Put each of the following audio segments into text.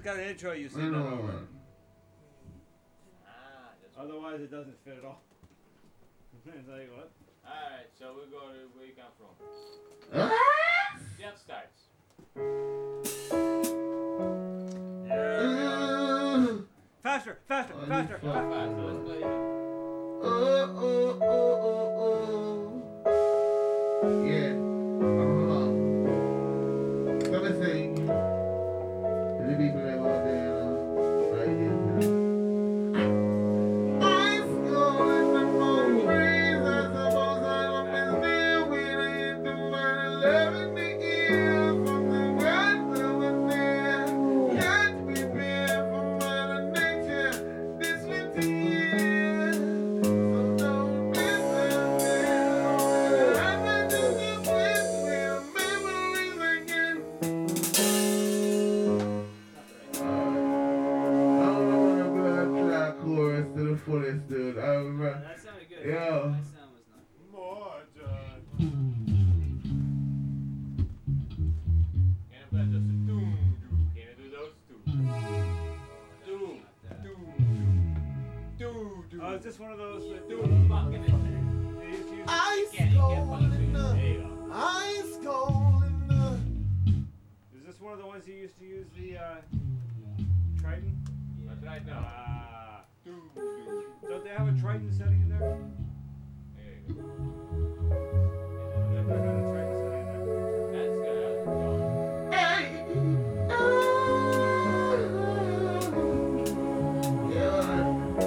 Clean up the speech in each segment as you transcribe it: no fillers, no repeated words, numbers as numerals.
got an intro, you see I that know. over. Otherwise, it doesn't fit at all. It's like, what? Alright, so we go to where you come from. Jeff starts. Faster, faster, Oh, faster. you fuck. Alright, so let's play it. Yeah. Let me sing. The people that go there, right here. Ice cold in the morning breeze. I suppose I'm there waiting to find love in the ear from the gods over there. Can't prepare for Mother Nature this winter year. So don't miss out there. I'm not just a place where memories again. I don't know when I'm gonna try chorus to the fullest, dude. I remember. That sounded good. Yo. My sound was not. More John. Can I play just a doom? Can I do those two? Doom. Oh, is this one of those that do Doom. Fucking it. they used to use? Ice Can't cold funny in things. the, There you go. ice cold in the. Is this one of the ones you used to use the Triton? That's right now. Doom. Don't they have a Triton setting in there? There you go. I've never had a Triton setting in there. That's good. John. Hey! Yeah.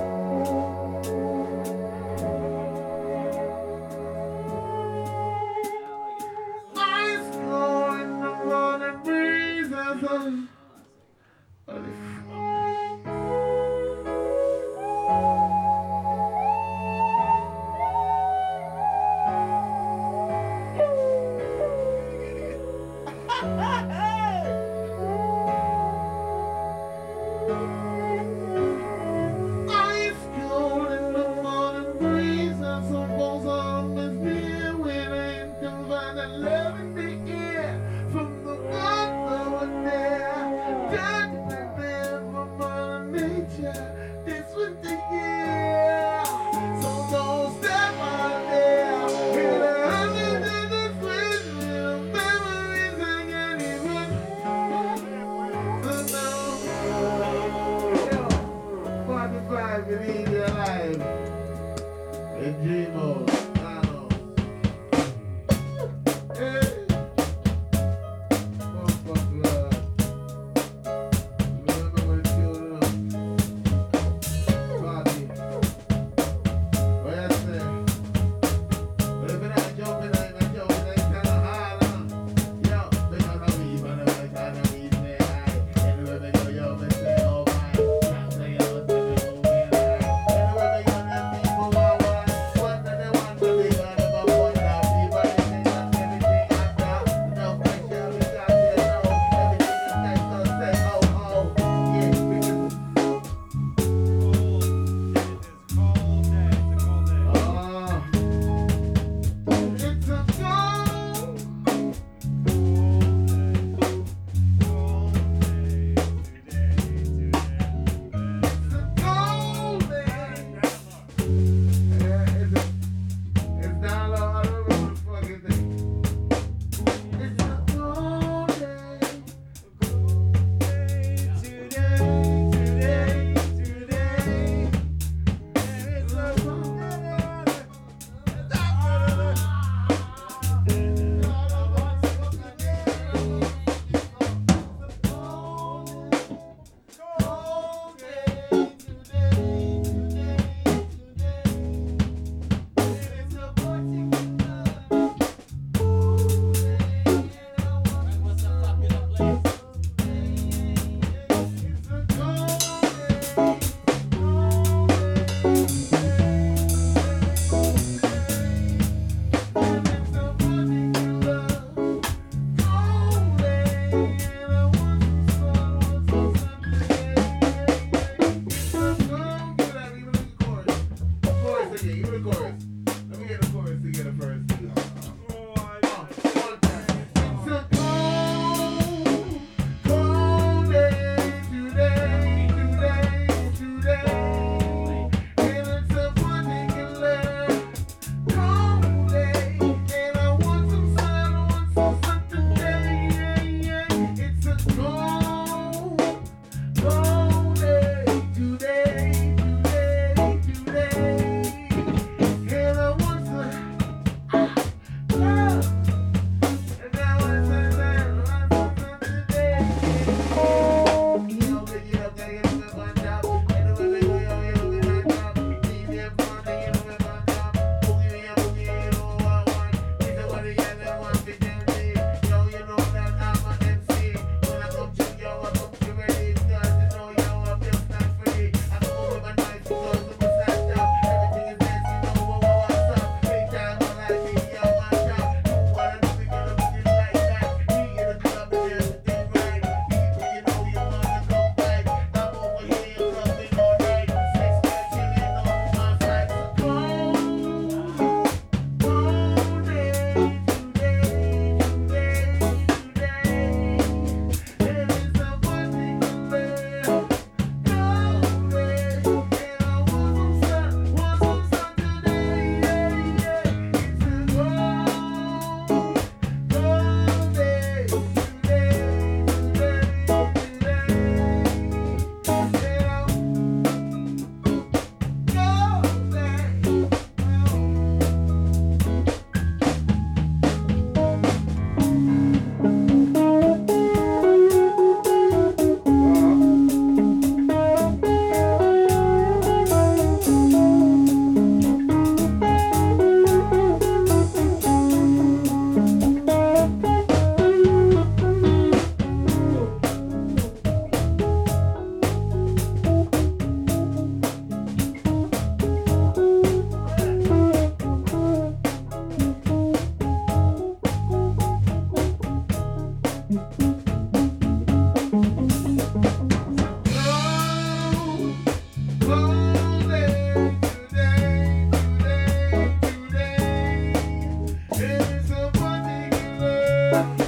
Ice cold in the morning breeze as a. Ice cold in the morning breeze. I suppose I'm as near waiting to find the love in the air from the gods over there. Time to prepare for Mother Nature this winter year. So don't step out there. Hear the hundreds in the streets, little memories I can't even. So now, 45 and easy alive. And dream on. Hey. Motherfucker, you don't know what it's doing. Bobby. What you say? But if you're not jumping, I'm not jumping, it's kinda hard, huh? Yo, because I'm evil, I'm kind of easy, aye. Anywhere we go, yo, we say, oh my. I'm saying, yo, it's gonna be moving, aye. Anywhere we go, them people want one. What do they want to be? But if I want that, people, they think that's everything after. No pressure, we got to know. Everything is nice, so say, oh, oh. Yeah, we can. Cold day. It's a cold day. It's a cold day. Oh. It's a cold. It's a cold day. Yeah, it's down low. I don't know what the fuck is it. It's a cold day. It's a cold What's up, popular place? It's a Bye.